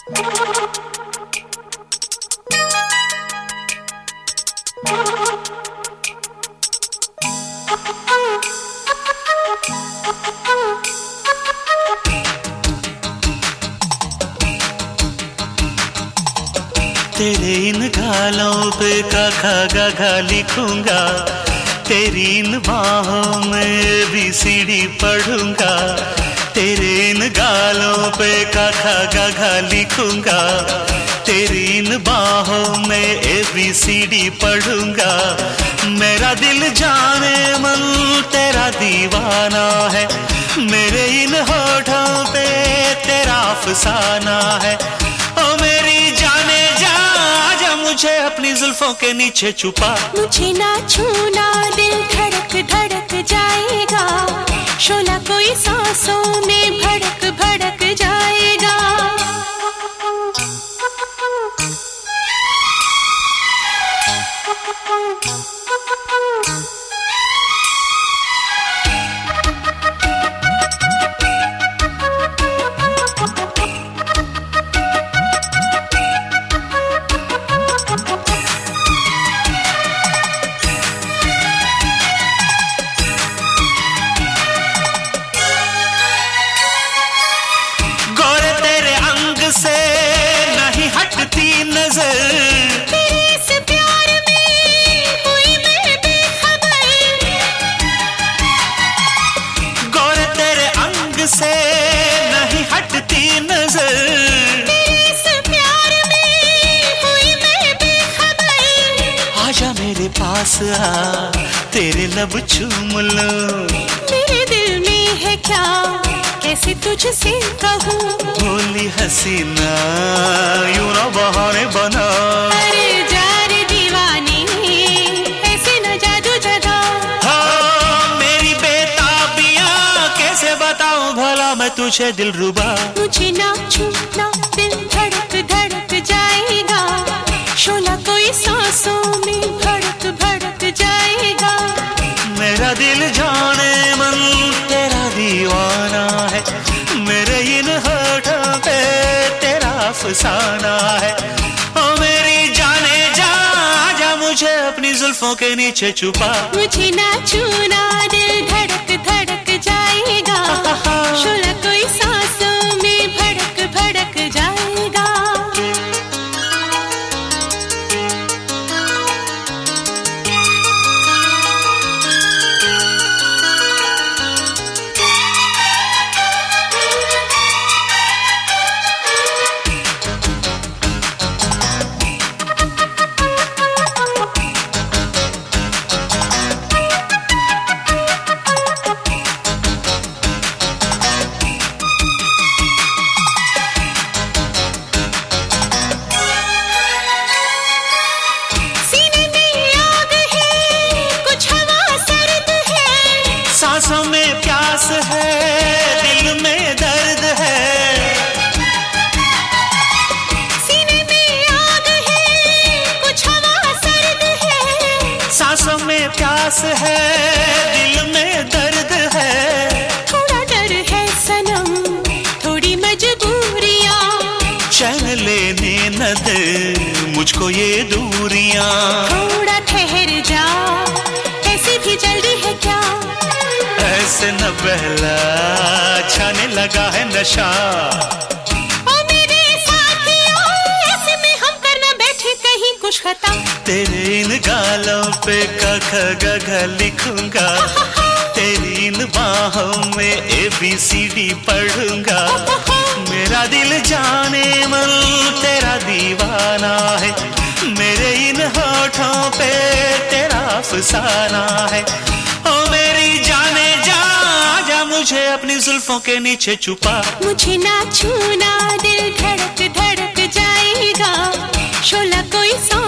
तेरे इन गालों पे का खा गा गा लिखूंगा, तेरी इन बाहों में भी सीढ़ी पढ़ूंगा। तेरे इन गालों पे का खा गा गा लिखूंगा, तेरी इन बाहों में ABCD पढ़ूंगा। मेरा दिल जाने मन तेरा दीवाना है, मेरे इन होठों पे तेरा अफसाना है। ओ मेरी जाने जा, आजा मुझे अपनी जुल्फों के नीचे छुपा। मुझे ना छूना, दिल धड़क धड़क जाएगा, शोला कोई सांसों में भड़क भड़क जाएगा। से नहीं हटती नजर, तेरे इस प्यार में हुई मैं बेखबर। गोरे तेरे अंग से नहीं हटती नजर, तेरे इस प्यार में हुई मैं बेखबर। आजा मेरे पास आ, तेरे लब चूम लो। मेरे दिल में है क्या, कैसे तुझसे कहूँ। बोली हसीना यूं ना बहाने बना। अरे जा रे दीवानी, ऐसे न जादू जगा। हाँ मेरी बेताबियां कैसे बताऊं भला मैं तुझे दिलरुबा। मुझे ना छूना, दिल धड़क धड़क जाएगा, शोला कोई सांसों में भड़क भड़क जाएगा। मेरा दिल जाने मन तेरा दीवाना है, मेरे इन होठों पे तेरा अफसाना है। ओ मेरी जाने जा, आजा मुझे अपनी जुल्फों के नीचे छुपा। मुझे ना छूना, दिल धड़क धड़क जाएगा, शोला कोई सांसों में भड़क भड़क जाएगा। सांसों में प्यास है, दिल में दर्द है। सीने में आग है, कुछ हवा सर्द है। सांसों में प्यास है, दिल में दर्द है। थोड़ा डर है सनम, थोड़ी मजबूरियां, चैन लेने न दे मुझको ये दूरियां। थोड़ा ठहर जा, ऐसी भी जल्दी है क्या। ऐसे न बहला, छाने लगा है नशा। ओ मेरे साथियों, ऐसे में हम करना बैठे कहीं कुछ खता। तेरे इन गालों पे का ख ग घ लिखूंगा, तेरी इन बाहों में ABCD पढ़ूंगा। मेरा दिल जाने मन तेरा दीवाना है, मेरे इन होठों पे तेरा अफसाना है। ओ मेरी जाने जा, आजा मुझे अपनी जुल्फों के नीचे छुपा। मुझे ना छूना, दिल धड़क धड़क जाएगा, शोला कोई